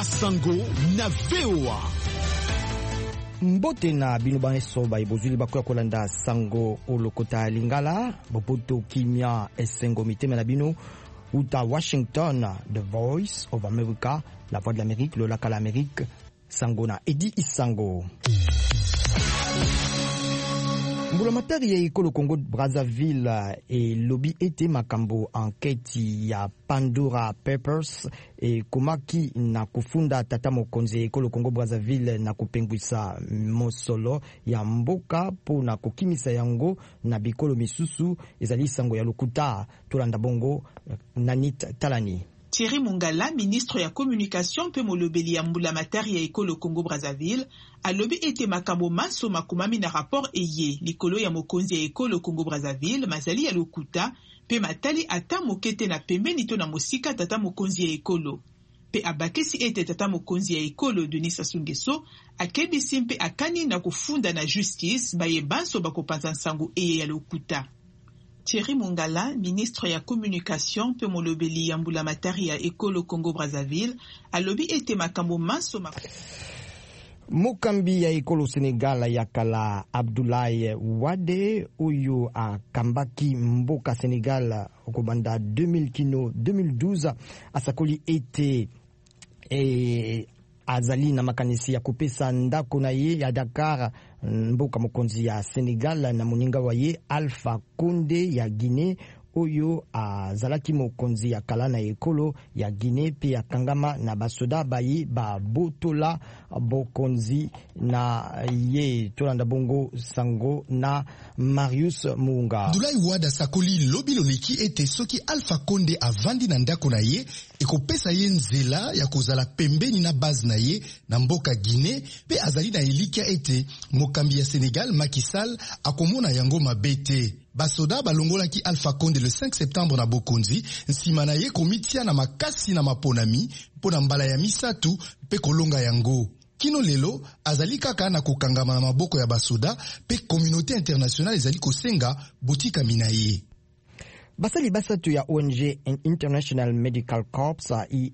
Sango na VOA. Mbote na bino banso baibozuli bakoya kolanda Sango olokota lingala bopoto kimia esengo miteme na bino uta Washington, The Voice of America, la voix de l'Amérique, le lac à l'Amérique, Sango na Edi Isango. Mbulamatari ya ikolo Congo Brazzaville et lobby ete makambo enquête ya Pandora Papers e komaki na kufunda tata mokonzi ikolo Congo Brazzaville na kupengwisa mosolo ya mboka po na kokimisa yango na bikolo misusu ezali Sango ya lokuta tolanda bongo Nanit Talani. Thierry Mongala, ministre ya communication pe molobeli ya mbulamatari ya ekolo Congo Brazzaville, alobi ete makambo maso makumami na rapport eye likolo ya mokonzi ya ekolo Congo Brazzaville mazali ya lokuta pe matali ata mokete na pembeni to na mosika tata mokonzi ya ekolo. Pe abakesi ete tata mokonzi ya ekolo Denis Sassou Nguesso akebisi mpe akani na kufunda na justice baye banso bakopanza nsango eye ya lokuta. Thierry Mongala, ministre ya communication pe molobeli ya mbulamatari ya ekolo Congo Brazzaville, alobi ete makambo maso Mokambi ya ekolo Senegal ya kala Abdoulaye Wade uyu akambaki mboka Senegal okobanda 2012 asakoli ete azali na makanisi ya kupesa ndako na ye ya Dakar mboka mokonzi ya Senegal na moninga wa ye Alpha Condé ya Guinée oyo azalaki mokonzi ya kala na ekolo ya Guinée pe ya kangama na basoda bayi ba botola bokonzi na ye tolanda bongo Sango na Marius Munga. Abdoulaye Wade sakoli lobi loneki ete soki Alpha Condé avandi na ndako na ye ekopesa ye nzela ya kozala pembeni na base na ye na mboka Guinée pe azali na elikia ete mokambi ya Sénégal Macky Sall akomona yango mabete. Basoda balongolaki Alpha Condé le 5 septembre na bokonzi nsima na ye komitia na makasi na maponami pona mbala ya misatu pe kolonga yango. Kino lelo azali kaka na kokangama na maboko ya basoda pe communauté internationale ezali kosenga botika minaye. Basali basatu ya ONG International Medical Corps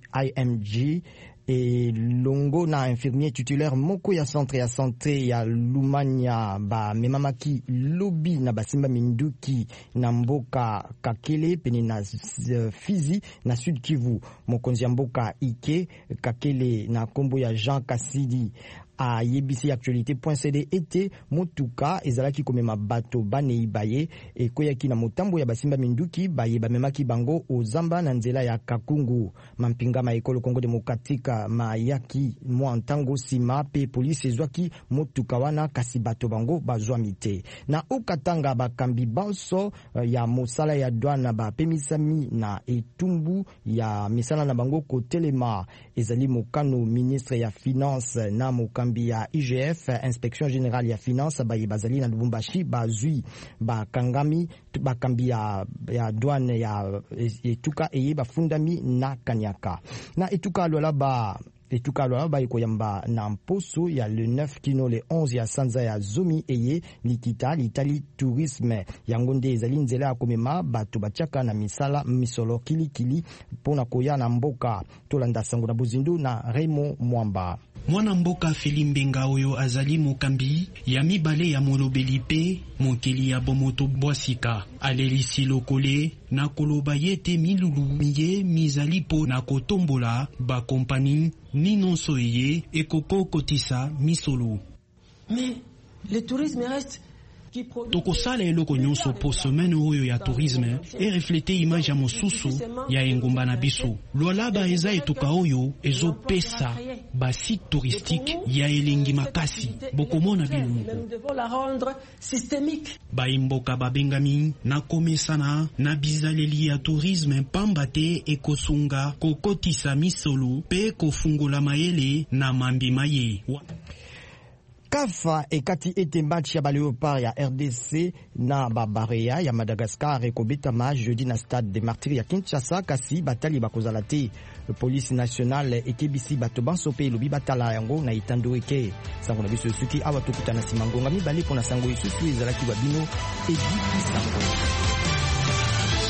IMG et longo na infirmier titulaire moko ya centre ya santé ya Lumania ba memamaki lobby na basimba minduki na mboka Kakele pene na Fizi na Sud Kivu. Mokonzi ya mboka Ike Kakele na kombo ya Jean Kassidi a yebisi actualité.cd ete motuka ezalaki komema bato banei baye ekoyaki na motambo ya basimba minduki baye bamemaki bango ozamba na nzela ya Kakungu. Mampinga ma ekolo Congo Demokratika mayaki mwa ntango sima pe polisi ezwaki motuka wana kasi bato bango bazwami te. Na okatanga bakambi banso ya mosala ya douane bapemisami na etumbu ya misala na bango kotelema ezali mokano ministre ya finance na mokambi ya IGF inspection générale ya finance baye bazali na Lubumbashi bazui bakangami bakambi ya douane ya etuka eye bafundami na Kanyaka na etuka lola ba ikoyamba na mposo ya le 9 kino le 11 ya sanza ya zomi eye likita litali tourisme yango nde ezali nzela ya komema bato batiaka na misala misolo kilikili pona koya na mboka tolanda Sango na Bozindu na Raymond Mwamba. Mwana mboka Filimbenga oyo azali mokambi ya mibale ya molobeli pe mokeli ya bomoto bwasika alelisi lokole na koloba yete milulu miye mizali po na kotombola ba kompani ninonso eye ekoko kotisa misolo. Mais le tourisme reste tokosala eloko nyonso po semaine oyo ya tourisme reflete image ya mosusu ya engumba na biso. Lwalaba eza etuka oyo ezopesa basite touristique ya elengi makasi bokomona bilungu. Baimboka babengami na komesana na bizaleli ya tourisme pamba te ekosunga kokotisa misolo pe kofungola mayele na mambi maye. Kafa ekati ete match ya Léopard ya RDC na Barea ya Madagascar ekobetama jeudi na stade des Martyrs ya Kinshasa kasi batali bakozala te. Police nationale ekebisi bato banso pe lobi batala yango na itando eke. Sango na biso suki awa tokuta na simangonga mibali pona sango isusu ezalaki babino Edi Sango.